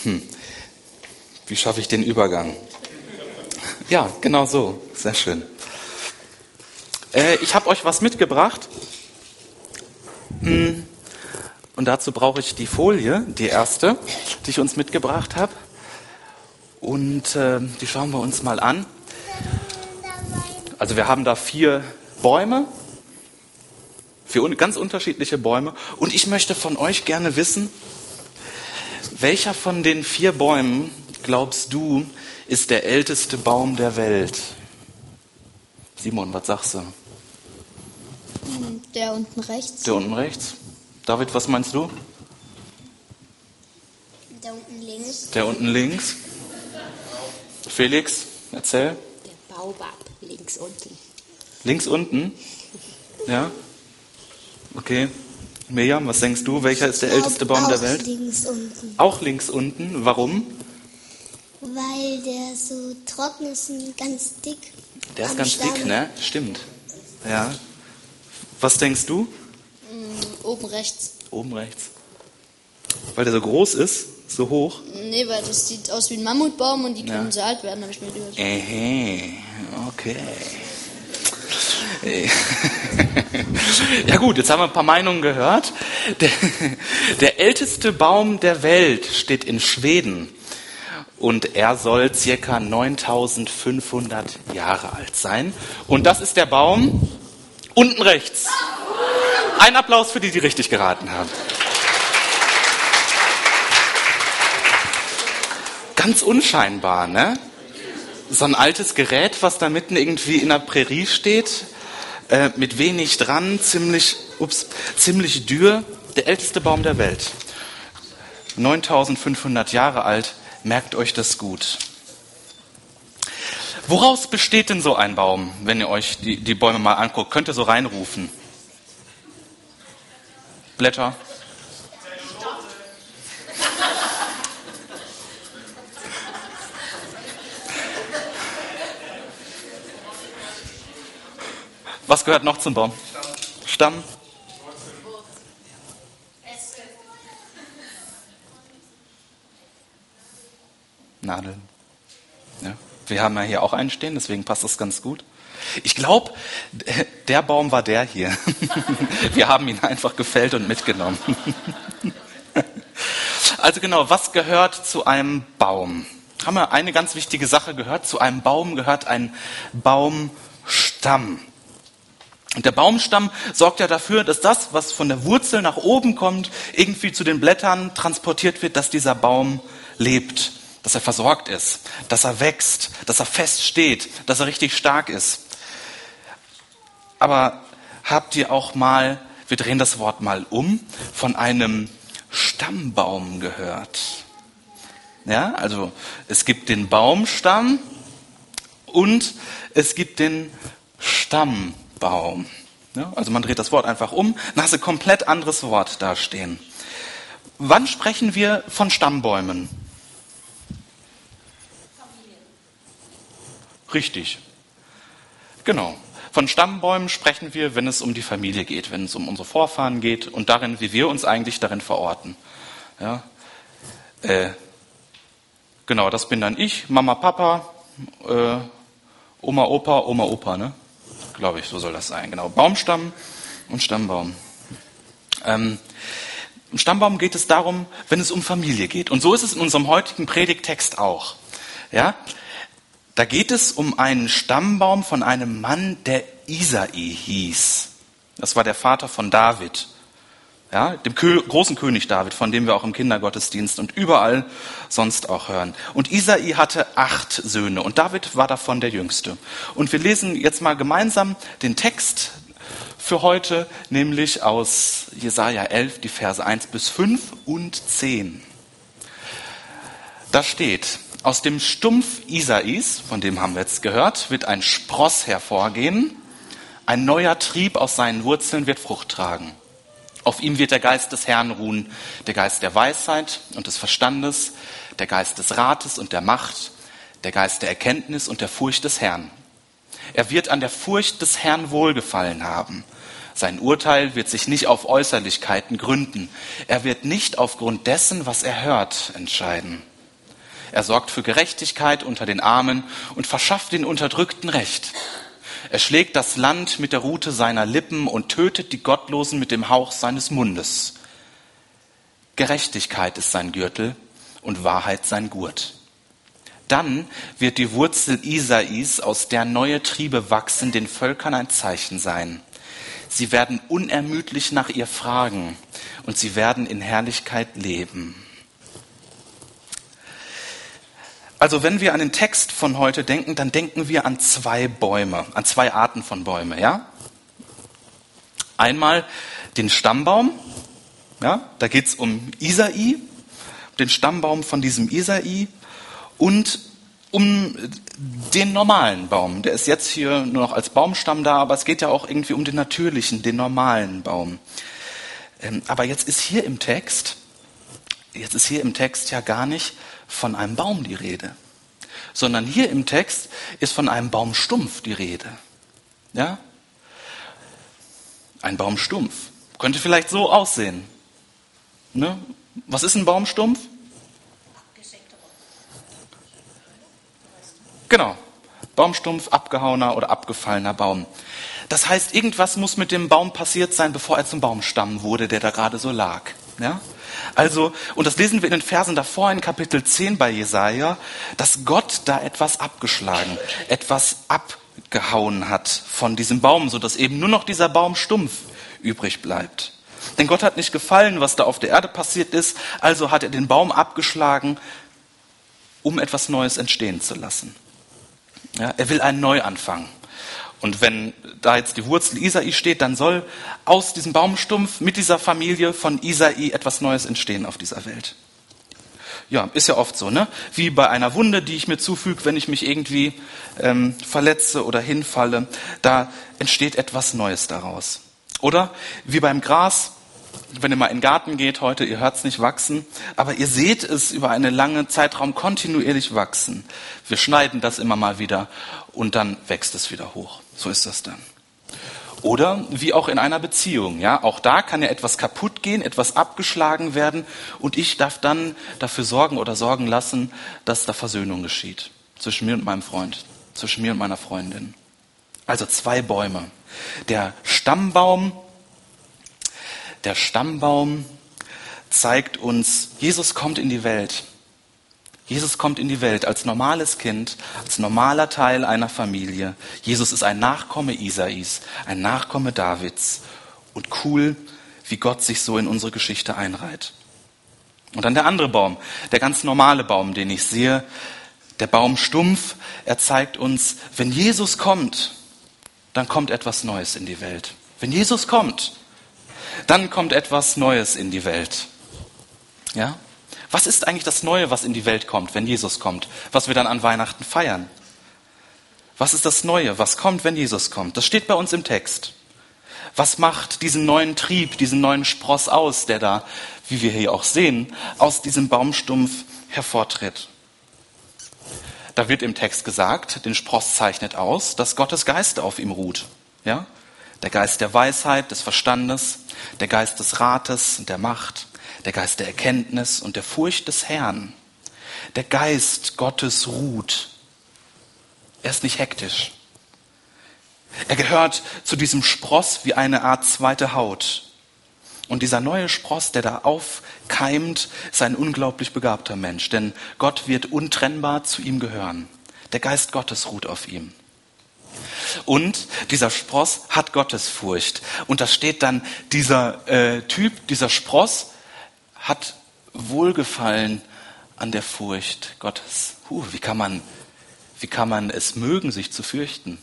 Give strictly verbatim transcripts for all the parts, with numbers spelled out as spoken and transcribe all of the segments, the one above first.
Hm. Wie schaffe ich den Übergang? Ja, genau so. Sehr schön. Äh, ich habe euch was mitgebracht. Und dazu brauche ich die Folie, die erste, die ich uns mitgebracht habe. Und äh, die schauen wir uns mal an. Also wir haben da vier Bäume, vier ganz unterschiedliche Bäume. Und ich möchte von euch gerne wissen, welcher von den vier Bäumen, glaubst du, ist der älteste Baum der Welt? Simon, was sagst du? Der unten rechts. Der unten rechts. David, was meinst du? Der unten links. Der unten links. Felix, erzähl. Der Baobab, links unten. Links unten? Ja. Okay. Mirjam, was denkst du? Welcher ist der älteste Baum der Welt? Auch links unten. Auch links unten. Warum? Weil der so trocken ist und ganz dick. Der ist am ganz Stamm. dick, ne? Stimmt. Ja. Was denkst du? Mm, oben rechts. Oben rechts. Weil der so groß ist, so hoch. Nee, weil das sieht aus wie ein Mammutbaum und die können Ja. so alt werden, habe ich mir gedacht. Ehe, okay. Ja gut, jetzt haben wir ein paar Meinungen gehört. Der, der älteste Baum der Welt steht in Schweden und er soll circa neuntausendfünfhundert Jahre alt sein. Und das ist der Baum unten rechts. Ein Applaus für die, die richtig geraten haben. Ganz unscheinbar, ne? So ein altes Gerät, was da mitten irgendwie in der Prärie steht, äh, mit wenig dran, ziemlich, ups, ziemlich dürr, der älteste Baum der Welt. neuntausendfünfhundert Jahre alt, merkt euch das gut. Woraus besteht denn so ein Baum, wenn ihr euch die, die Bäume mal anguckt? Könnt ihr so reinrufen? Blätter? Was gehört noch zum Baum? Stamm? Stamm? Nadeln. Ja. Wir haben ja hier auch einen stehen, deswegen passt das ganz gut. Ich glaube, der Baum war der hier. Wir haben ihn einfach gefällt und mitgenommen. Also genau, was gehört zu einem Baum? Haben wir eine ganz wichtige Sache gehört. Zu einem Baum gehört ein Baumstamm. Und der Baumstamm sorgt ja dafür, dass das, was von der Wurzel nach oben kommt, irgendwie zu den Blättern transportiert wird, dass dieser Baum lebt, dass er versorgt ist, dass er wächst, dass er fest steht, dass er richtig stark ist. Aber habt ihr auch mal, wir drehen das Wort mal um, von einem Stammbaum gehört? Ja, also es gibt den Baumstamm und es gibt den Stammbaum. Ja, also man dreht das Wort einfach um, dann hast du ein komplett anderes Wort da stehen. Wann sprechen wir von Stammbäumen? Richtig. Genau. Von Stammbäumen sprechen wir, wenn es um die Familie geht, wenn es um unsere Vorfahren geht und darin, wie wir uns eigentlich darin verorten. Ja. Äh, genau, das bin dann ich, Mama, Papa, äh, Oma, Opa, Oma, Opa, ne? Glaube ich, so soll das sein. Genau, Baumstamm und Stammbaum. Ähm, Im Stammbaum geht es darum, wenn es um Familie geht. Und so ist es in unserem heutigen Predigttext auch. Ja. Da geht es um einen Stammbaum von einem Mann, der Isai hieß. Das war der Vater von David, ja, dem Kö- großen König David, von dem wir auch im Kindergottesdienst und überall sonst auch hören. Und Isai hatte acht Söhne und David war davon der jüngste. Und wir lesen jetzt mal gemeinsam den Text für heute, nämlich aus Jesaja elf, die Verse eins bis fünf und zehn. Da steht: Aus dem Stumpf Isais, von dem haben wir jetzt gehört, wird ein Spross hervorgehen. Ein neuer Trieb aus seinen Wurzeln wird Frucht tragen. Auf ihm wird der Geist des Herrn ruhen, der Geist der Weisheit und des Verstandes, der Geist des Rates und der Macht, der Geist der Erkenntnis und der Furcht des Herrn. Er wird an der Furcht des Herrn Wohlgefallen haben. Sein Urteil wird sich nicht auf Äußerlichkeiten gründen. Er wird nicht aufgrund dessen, was er hört, entscheiden. Er sorgt für Gerechtigkeit unter den Armen und verschafft den Unterdrückten Recht. Er schlägt das Land mit der Rute seiner Lippen und tötet die Gottlosen mit dem Hauch seines Mundes. Gerechtigkeit ist sein Gürtel und Wahrheit sein Gurt. Dann wird die Wurzel Isais, aus der neue Triebe wachsen, den Völkern ein Zeichen sein. Sie werden unermüdlich nach ihr fragen und sie werden in Herrlichkeit leben. Also wenn wir an den Text von heute denken, dann denken wir an zwei Bäume, an zwei Arten von Bäumen, ja? Einmal den Stammbaum, ja, da geht es um Isai, den Stammbaum von diesem Isai, und um den normalen Baum. Der ist jetzt hier nur noch als Baumstamm da, aber es geht ja auch irgendwie um den natürlichen, den normalen Baum. Ähm, aber jetzt ist hier im Text, jetzt ist hier im Text ja gar nicht von einem Baum die Rede, sondern hier im Text ist von einem Baumstumpf die Rede. Ja? Ein Baumstumpf. Könnte vielleicht so aussehen. Ne? Was ist ein Baumstumpf? Genau. Baumstumpf, abgehauener oder abgefallener Baum. Das heißt, irgendwas muss mit dem Baum passiert sein, bevor er zum Baumstamm wurde, der da gerade so lag. Ja? Also, und das lesen wir in den Versen davor in Kapitel zehn bei Jesaja, dass Gott da etwas abgeschlagen, etwas abgehauen hat von diesem Baum, sodass eben nur noch dieser Baumstumpf übrig bleibt. Denn Gott hat nicht gefallen, was da auf der Erde passiert ist, also hat er den Baum abgeschlagen, um etwas Neues entstehen zu lassen. Ja, er will einen Neuanfang. Und wenn da jetzt die Wurzel Isai steht, dann soll aus diesem Baumstumpf mit dieser Familie von Isai etwas Neues entstehen auf dieser Welt. Ja, ist ja oft so, ne? Wie bei einer Wunde, die ich mir zufüge, wenn ich mich irgendwie ähm, verletze oder hinfalle, da entsteht etwas Neues daraus. Oder wie beim Gras, wenn ihr mal in den Garten geht heute, ihr hört es nicht wachsen, aber ihr seht es über einen langen Zeitraum kontinuierlich wachsen. Wir schneiden das immer mal wieder und dann wächst es wieder hoch. So ist das dann. Oder wie auch in einer Beziehung, ja, auch da kann ja etwas kaputt gehen, etwas abgeschlagen werden und ich darf dann dafür sorgen oder sorgen lassen, dass da Versöhnung geschieht zwischen mir und meinem Freund, zwischen mir und meiner Freundin. Also zwei Bäume. Der Stammbaum, der Stammbaum zeigt uns, Jesus kommt in die Welt. Jesus kommt in die Welt als normales Kind, als normaler Teil einer Familie. Jesus ist ein Nachkomme Isais, ein Nachkomme Davids. Und cool, wie Gott sich so in unsere Geschichte einreiht. Und dann der andere Baum, der ganz normale Baum, den ich sehe, der Baumstumpf. Er zeigt uns, wenn Jesus kommt, dann kommt etwas Neues in die Welt. Wenn Jesus kommt, dann kommt etwas Neues in die Welt. Ja? Was ist eigentlich das Neue, was in die Welt kommt, wenn Jesus kommt, was wir dann an Weihnachten feiern? Was ist das Neue, was kommt, wenn Jesus kommt? Das steht bei uns im Text. Was macht diesen neuen Trieb, diesen neuen Spross aus, der da, wie wir hier auch sehen, aus diesem Baumstumpf hervortritt? Da wird im Text gesagt, den Spross zeichnet aus, dass Gottes Geist auf ihm ruht. Ja? Der Geist der Weisheit, des Verstandes, der Geist des Rates und der Macht, der Geist der Erkenntnis und der Furcht des Herrn. Der Geist Gottes ruht. Er ist nicht hektisch. Er gehört zu diesem Spross wie eine Art zweite Haut. Und dieser neue Spross, der da aufkeimt, ist ein unglaublich begabter Mensch. Denn Gott wird untrennbar zu ihm gehören. Der Geist Gottes ruht auf ihm. Und dieser Spross hat Gottesfurcht. Und da steht dann, dieser äh, Typ, dieser Spross, hat Wohlgefallen an der Furcht Gottes. Huh, wie kann man, wie kann man es mögen, sich zu fürchten?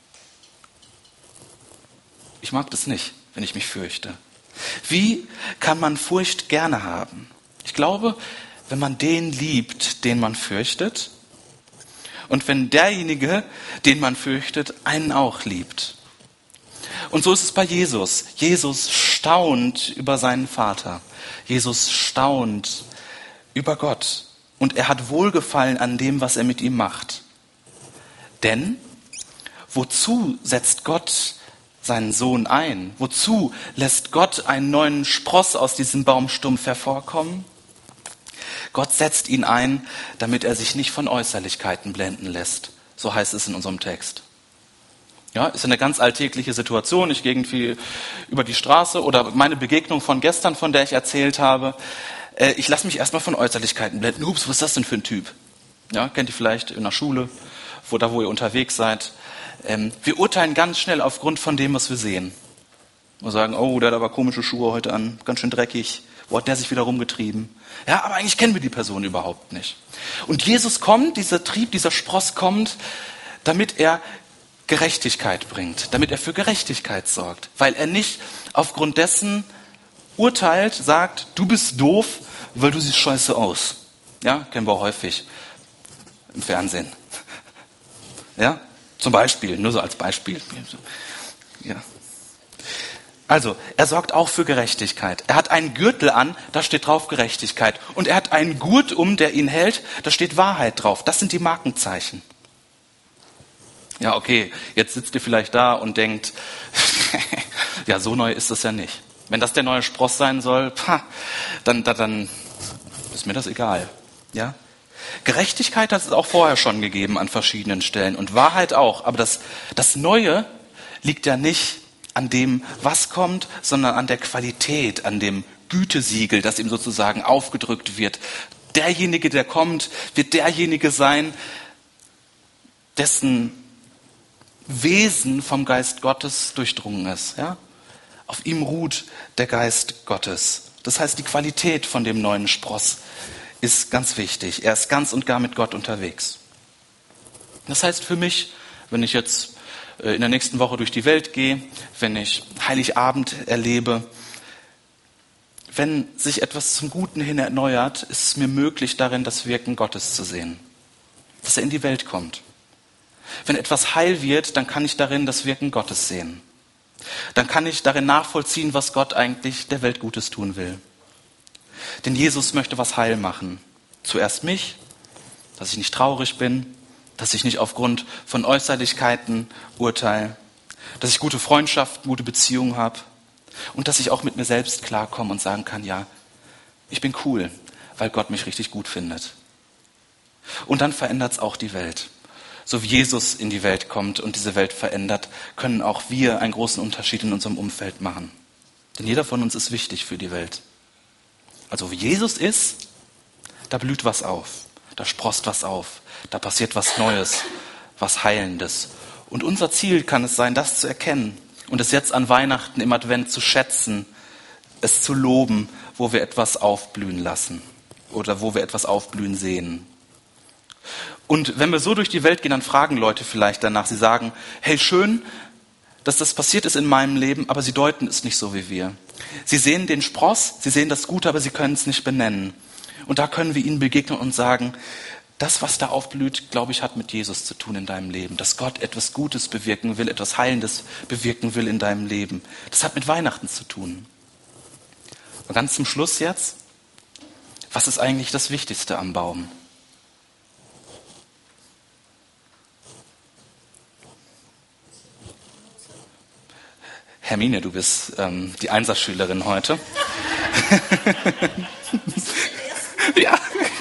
Ich mag das nicht, wenn ich mich fürchte. Wie kann man Furcht gerne haben? Ich glaube, wenn man den liebt, den man fürchtet, und wenn derjenige, den man fürchtet, einen auch liebt. Und so ist es bei Jesus. Jesus staunt über seinen Vater. Jesus staunt über Gott. Und er hat Wohlgefallen an dem, was er mit ihm macht. Denn wozu setzt Gott seinen Sohn ein? Wozu lässt Gott einen neuen Spross aus diesem Baumstumpf hervorkommen? Gott setzt ihn ein, damit er sich nicht von Äußerlichkeiten blenden lässt. So heißt es in unserem Text. Ja, ist eine ganz alltägliche Situation. Ich gehe irgendwie über die Straße oder meine Begegnung von gestern, von der ich erzählt habe. Äh, ich lasse mich erstmal von Äußerlichkeiten blenden. Ups, was ist das denn für ein Typ? Ja, kennt ihr vielleicht in der Schule, wo, da wo ihr unterwegs seid. Ähm, wir urteilen ganz schnell aufgrund von dem, was wir sehen. Wir sagen, oh, der hat aber komische Schuhe heute an, ganz schön dreckig. Wo hat der sich wieder rumgetrieben? Ja, aber eigentlich kennen wir die Person überhaupt nicht. Und Jesus kommt, dieser Trieb, dieser Spross kommt, damit er Gerechtigkeit bringt, damit er für Gerechtigkeit sorgt, weil er nicht aufgrund dessen urteilt, sagt, du bist doof, weil du siehst scheiße aus. Ja, kennen wir häufig im Fernsehen. Ja, zum Beispiel, nur so als Beispiel. Ja. Also, er sorgt auch für Gerechtigkeit. Er hat einen Gürtel an, da steht drauf Gerechtigkeit. Und er hat einen Gurt um, der ihn hält, da steht Wahrheit drauf. Das sind die Markenzeichen. Ja, okay, jetzt sitzt ihr vielleicht da und denkt, ja, so neu ist das ja nicht. Wenn das der neue Spross sein soll, pah, dann, dann, dann ist mir das egal. Ja? Gerechtigkeit hat es auch vorher schon gegeben an verschiedenen Stellen und Wahrheit auch. Aber das, das Neue liegt ja nicht an dem, was kommt, sondern an der Qualität, an dem Gütesiegel, das ihm sozusagen aufgedrückt wird. Derjenige, der kommt, wird derjenige sein, dessen Wesen vom Geist Gottes durchdrungen ist. Ja? Auf ihm ruht der Geist Gottes. Das heißt, die Qualität von dem neuen Spross ist ganz wichtig. Er ist ganz und gar mit Gott unterwegs. Das heißt für mich, wenn ich jetzt in der nächsten Woche durch die Welt gehe, wenn ich Heiligabend erlebe, wenn sich etwas zum Guten hin erneuert, ist es mir möglich, darin das Wirken Gottes zu sehen. Dass er in die Welt kommt. Wenn etwas heil wird, dann kann ich darin das Wirken Gottes sehen. Dann kann ich darin nachvollziehen, was Gott eigentlich der Welt Gutes tun will. Denn Jesus möchte was heil machen. Zuerst mich, dass ich nicht traurig bin, dass ich nicht aufgrund von Äußerlichkeiten urteile, dass ich gute Freundschaften, gute Beziehungen habe und dass ich auch mit mir selbst klarkomme und sagen kann, ja, ich bin cool, weil Gott mich richtig gut findet. Und dann verändert es auch die Welt. So wie Jesus in die Welt kommt und diese Welt verändert, können auch wir einen großen Unterschied in unserem Umfeld machen. Denn jeder von uns ist wichtig für die Welt. Also wie Jesus ist, da blüht was auf, da sproßt was auf, da passiert was Neues, was Heilendes. Und unser Ziel kann es sein, das zu erkennen und es jetzt an Weihnachten im Advent zu schätzen, es zu loben, wo wir etwas aufblühen lassen oder wo wir etwas aufblühen sehen. Und wenn wir so durch die Welt gehen, dann fragen Leute vielleicht danach, sie sagen, hey, schön, dass das passiert ist in meinem Leben, aber sie deuten es nicht so wie wir. Sie sehen den Spross, sie sehen das Gute, aber sie können es nicht benennen. Und da können wir ihnen begegnen und sagen, das, was da aufblüht, glaube ich, hat mit Jesus zu tun in deinem Leben. Dass Gott etwas Gutes bewirken will, etwas Heilendes bewirken will in deinem Leben. Das hat mit Weihnachten zu tun. Und ganz zum Schluss jetzt, was ist eigentlich das Wichtigste am Baum? Hermine, du bist ähm, die Einserschülerin heute. Ja.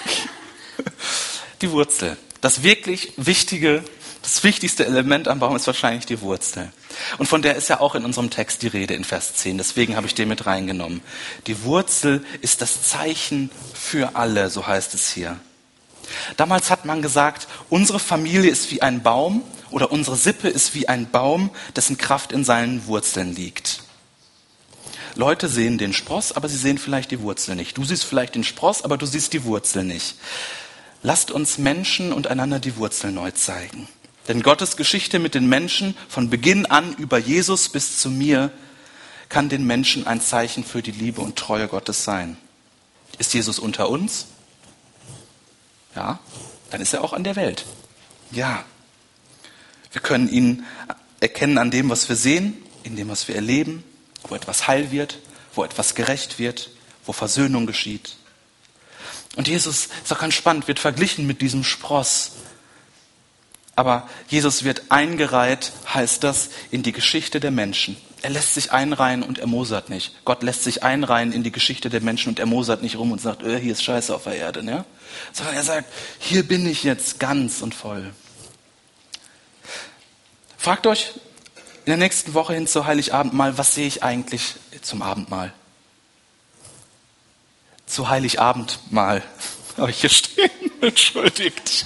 Die Wurzel. Das wirklich wichtige, das wichtigste Element am Baum ist wahrscheinlich die Wurzel. Und von der ist ja auch in unserem Text die Rede in Vers zehn. Deswegen habe ich den mit reingenommen. Die Wurzel ist das Zeichen für alle, so heißt es hier. Damals hat man gesagt, unsere Familie ist wie ein Baum oder unsere Sippe ist wie ein Baum, dessen Kraft in seinen Wurzeln liegt. Leute sehen den Spross, aber sie sehen vielleicht die Wurzel nicht. Du siehst vielleicht den Spross, aber du siehst die Wurzel nicht. Lasst uns Menschen und einander die Wurzel neu zeigen. Denn Gottes Geschichte mit den Menschen von Beginn an über Jesus bis zu mir kann den Menschen ein Zeichen für die Liebe und Treue Gottes sein. Ist Jesus unter uns? Ja, dann ist er auch an der Welt. Ja, wir können ihn erkennen an dem, was wir sehen, in dem, was wir erleben, wo etwas heil wird, wo etwas gerecht wird, wo Versöhnung geschieht. Und Jesus, ist auch ganz spannend, wird verglichen mit diesem Spross. Aber Jesus wird eingereiht, heißt das, in die Geschichte der Menschen. Er lässt sich einreihen und er mosert nicht. Gott lässt sich einreihen in die Geschichte der Menschen und er mosert nicht rum und sagt, äh, hier ist Scheiße auf der Erde. Ne? Sondern er sagt, hier bin ich jetzt ganz und voll. Fragt euch in der nächsten Woche hin zu Heiligabend mal, was sehe ich eigentlich zum Abendmahl? Zu Heiligabend mal. Habe ich hier stehen? Entschuldigt.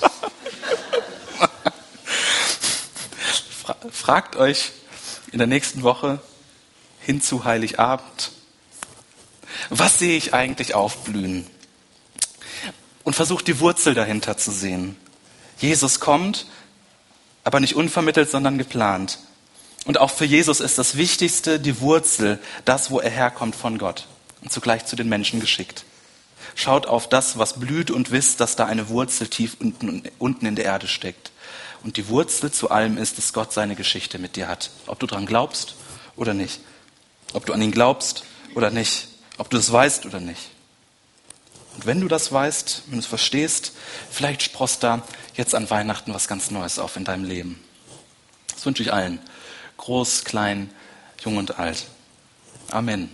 Fragt euch in der nächsten Woche hin zu Heiligabend, was sehe ich eigentlich aufblühen? Und versucht die Wurzel dahinter zu sehen. Jesus kommt, aber nicht unvermittelt, sondern geplant. Und auch für Jesus ist das Wichtigste die Wurzel, das, wo er herkommt von Gott und zugleich zu den Menschen geschickt. Schaut auf das, was blüht und wisst, dass da eine Wurzel tief unten, unten in der Erde steckt. Und die Wurzel zu allem ist, dass Gott seine Geschichte mit dir hat. Ob du dran glaubst oder nicht. Ob du an ihn glaubst oder nicht. Ob du es weißt oder nicht. Und wenn du das weißt, wenn du es verstehst, vielleicht sproßt da jetzt an Weihnachten was ganz Neues auf in deinem Leben. Das wünsche ich allen. Groß, klein, jung und alt. Amen.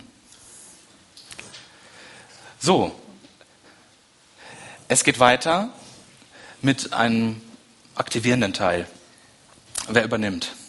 So. Es geht weiter mit einem aktivierenden Teil. Wer übernimmt?